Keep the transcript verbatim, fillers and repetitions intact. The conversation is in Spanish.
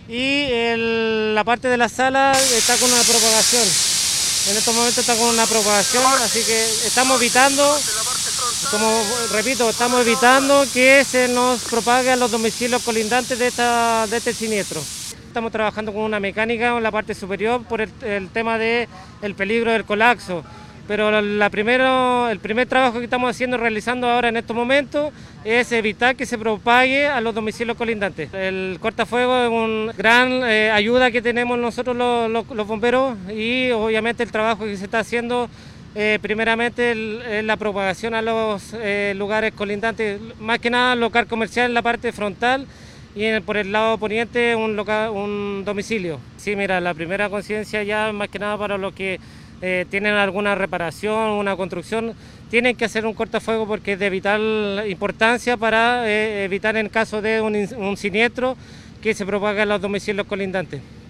y el- la parte de la sala está con una propagación. En estos momentos está con una propagación, así que estamos evitando, como repito, estamos evitando que se nos propague a los domicilios colindantes de, esta, de este siniestro. Estamos trabajando con una mecánica en la parte superior por el, el tema del peligro del colapso. Pero la primero, el primer trabajo que estamos haciendo, realizando ahora en estos momentos, es evitar que se propague a los domicilios colindantes. El cortafuegos es una gran eh, ayuda que tenemos nosotros los, los, los bomberos, y obviamente el trabajo que se está haciendo eh, primeramente es la propagación a los eh, lugares colindantes, más que nada local comercial en la parte frontal, y en, por el lado poniente un, local, un domicilio. Sí, mira, la primera conciencia ya más que nada para los que eh, tienen alguna reparación, una construcción, tienen que hacer un cortafuego porque es de vital importancia para eh, evitar en caso de un, un siniestro que se propague a los domicilios colindantes.